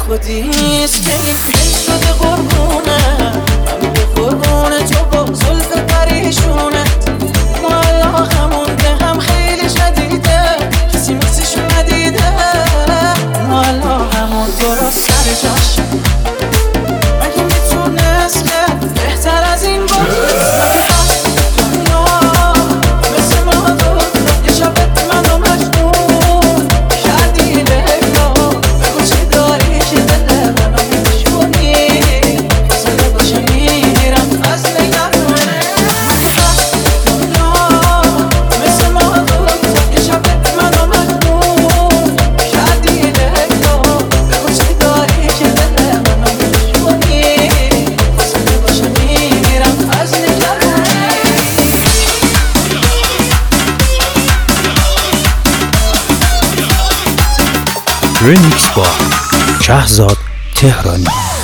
خودیست که این دل شده قربونه، من به قربون تو با زلف پریشونت. معلق همونده هم خیلی شدیده، کسی مثلشو ندیده. معلق همون درست سر جاش، مگه میتونست که بهتر از این باشه؟ مگه هست دنیا مثل ما دوتا، یه شبت منو مجنون کردی لیلا. بگو چی داری که دل منو میشونی، فاصله باشه میرم از نگرانی. مگه هست دنیا مثل ما دوتا، یه شبت منو مجنون کردی لیلا. بگو چی داری که دل منو میشونی، فاصله باشه میرم از نگرانی. ریمیکس با شهزاد تهرانی.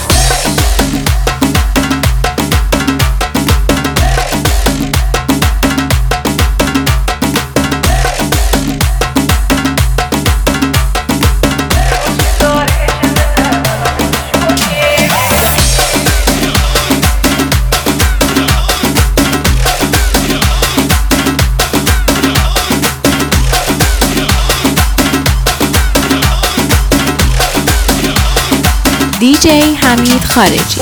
DJ حمید خارجی.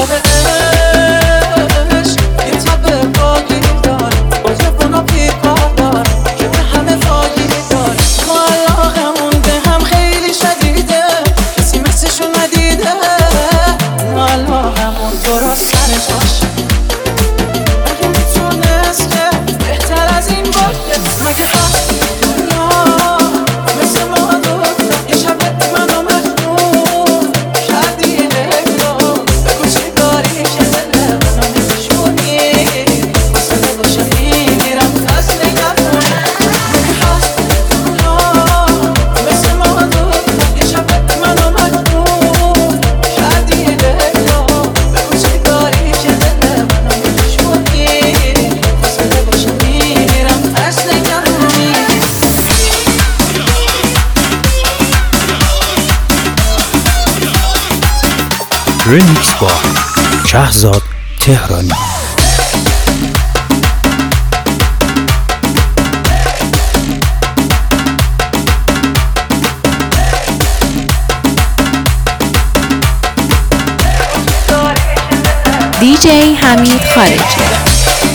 یه تب باقی دار، با جفن و پیکار دار، که به همه فاگی دار. معلقمون به هم خیلی شدیده، کسی مثلشو ندیده. معلقمون درست سر جاش، مگه میتونست که بهتر از این باشه؟ مگه هست دنیا مثل ما دوتا، یه شبت منو مجنون کردی لیلا. بگو چی داری که دل منو میشونی، فاصله باشه میرم از نگرانی. مگه هست دنیا مثل ما دوتا، یه شبت منو مجنون کردی لیلا. بگو چی داری که دل منو میشونی، فاصله باشه میرم از نگرانی. ریمیکس با شهزاد تهرانی. DJ حمید خارجی.